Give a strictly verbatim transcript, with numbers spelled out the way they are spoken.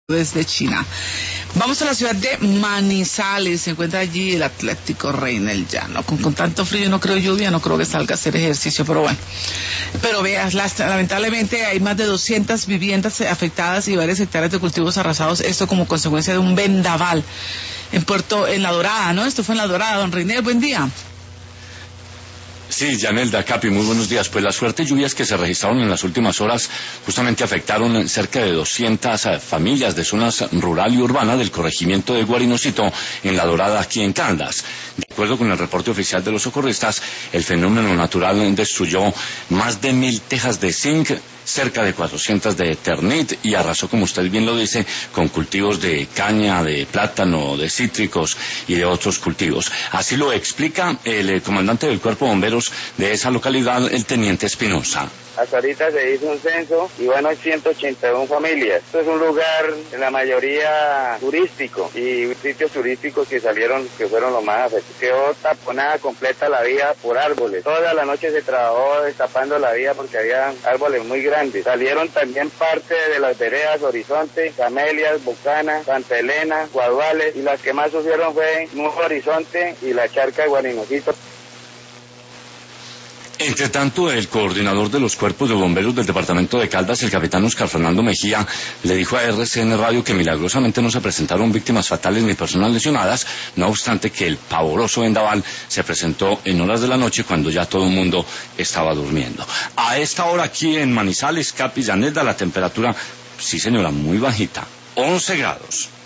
Desde China. Vamos a la ciudad de Manizales. Se encuentra allí el Atlético Rey en el Llano. Con, con tanto frío, no creo lluvia, no creo que salga a hacer ejercicio, pero bueno. Pero veas, las, lamentablemente hay más de doscientas viviendas afectadas y varias hectáreas de cultivos arrasados. Esto como consecuencia de un vendaval en Puerto, en La Dorada, ¿no? Esto fue en La Dorada. Don Reiner, buen día. Sí, Yanelda, Capi, muy buenos días. Pues las fuertes lluvias que se registraron en las últimas horas justamente afectaron cerca de doscientas familias de zonas rural y urbana del corregimiento de Guarinocito en La Dorada, aquí en Caldas. De acuerdo con el reporte oficial de los socorristas, el fenómeno natural destruyó más de mil tejas de zinc, cerca de cuatrocientas de Eternit y arrasó, como usted bien lo dice, con cultivos de caña, de plátano, de cítricos y de otros cultivos. Así lo explica el, el comandante del Cuerpo de Bomberos de esa localidad, el teniente Espinosa. Hasta ahorita se hizo un censo y bueno, hay ciento ochenta y una familias. Esto es un lugar, en la mayoría, turístico y sitios turísticos que salieron, que fueron los más afectados. Quedó taponada completa la vía por árboles. Toda la noche se trabajó destapando la vía porque había árboles muy grandes. Salieron también parte de las veredas Horizonte, Camelias, Bucana, Santa Elena, Guaduales, y las que más sufrieron fue Nuevo Horizonte y la charca de Guarinocito. Entre tanto, el coordinador de los cuerpos de bomberos del departamento de Caldas, el capitán Oscar Fernando Mejía, le dijo a R C N Radio que milagrosamente no se presentaron víctimas fatales ni personas lesionadas, no obstante que el pavoroso vendaval se presentó en horas de la noche cuando ya todo el mundo estaba durmiendo. A esta hora aquí en Manizales, Capi, Yanelda, la temperatura, sí señora, muy bajita, once grados.